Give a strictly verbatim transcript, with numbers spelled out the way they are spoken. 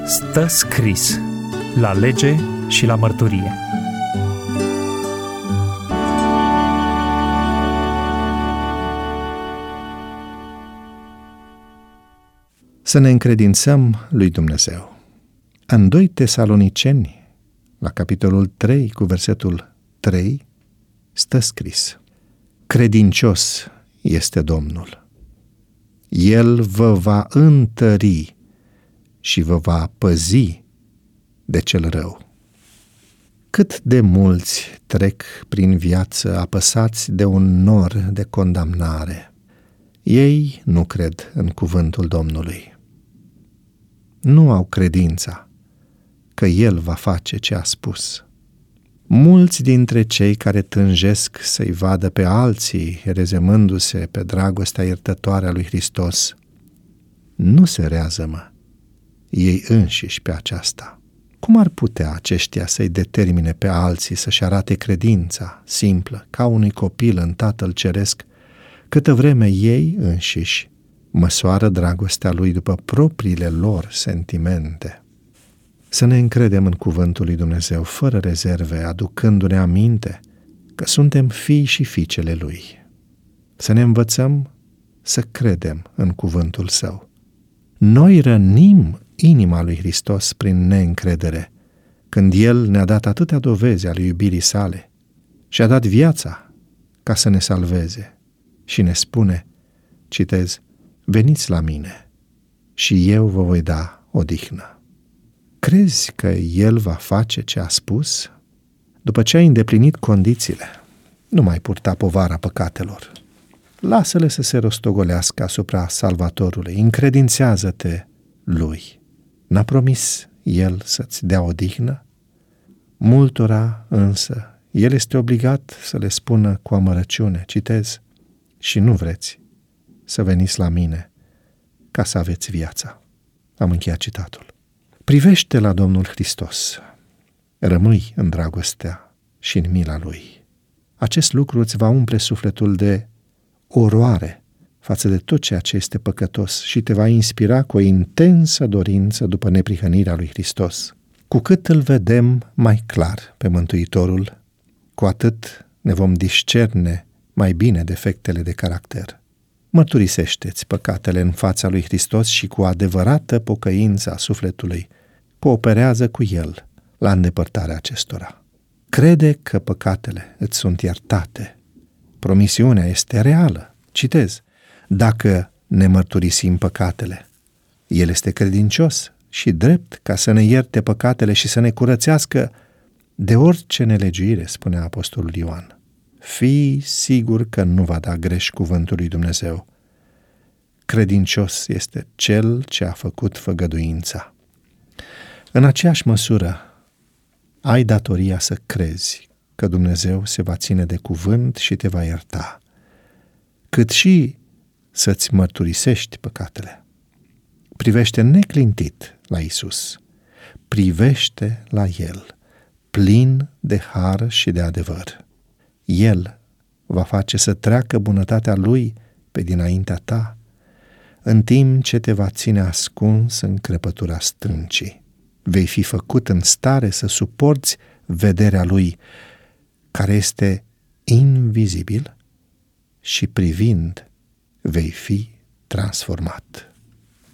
Stă scris la lege și la mărturie. Să ne încredințăm lui Dumnezeu. În doi Tesaloniceni, la capitolul trei, cu versetul trei, stă scris: credincios este Domnul. El vă va întări și vă va păzi de cel rău. Cât de mulți trec prin viață apăsați de un nor de condamnare. Ei nu cred în cuvântul Domnului. Nu au credința că El va face ce a spus. Mulți dintre cei care tânjesc să-i vadă pe alții rezemându-se pe dragostea iertătoare a lui Hristos nu se reazămă ei înșiși pe aceasta. Cum ar putea aceștia să-i determine pe alții să-și arate credința simplă ca unui copil în Tatăl Ceresc, câtă vreme ei înșiși măsoară dragostea lui după propriile lor sentimente? Să ne încredem în cuvântul lui Dumnezeu fără rezerve, aducându-ne aminte că suntem fii și fiicele lui. Să ne învățăm să credem în cuvântul său. Noi rănim inima lui Hristos prin neîncredere, când El ne-a dat atâtea dovezi ale iubirii sale și a dat viața ca să ne salveze și ne spune, citez, veniți la mine și eu vă voi da odihnă. Crezi că El va face ce a spus? După ce ai îndeplinit condițiile, nu mai purta povara păcatelor. Lasă-le să se rostogolească asupra Salvatorului, încredințează-te lui. N-a promis El să-ți dea odihnă? Multora însă El este obligat să le spună cu amărăciune, citez, și nu vreți să veniți la mine ca să aveți viața. Am încheiat citatul. Privește la Domnul Hristos, rămâi în dragostea și în mila Lui. Acest lucru îți va umple sufletul de oroare față de tot ceea ce este păcătos și te va inspira cu o intensă dorință după neprihănirea lui Hristos. Cu cât îl vedem mai clar pe Mântuitorul, cu atât ne vom discerne mai bine defectele de caracter. Mărturisește-ți păcatele în fața lui Hristos și cu adevărată pocăință a sufletului cooperează cu El la îndepărtarea acestora. Crede că păcatele îți sunt iertate. Promisiunea este reală. Citez, dacă ne mărturisim păcatele, El este credincios și drept ca să ne ierte păcatele și să ne curățească de orice nelegiuire, spunea apostolul Ioan. Fii sigur că nu va da greș cuvântul lui Dumnezeu. Credincios este Cel ce a făcut făgăduința. În aceeași măsură, ai datoria să crezi că Dumnezeu se va ține de cuvânt și te va ierta, cât și să-ți mărturisești păcatele. Privește neclintit la Iisus, privește la El, plin de har și de adevăr. El va face să treacă bunătatea Lui pe dinaintea ta, în timp ce te va ține ascuns în crăpătura stâncii. Vei fi făcut în stare să suporți vederea Lui, care este invizibil, și privind vei fi transformat.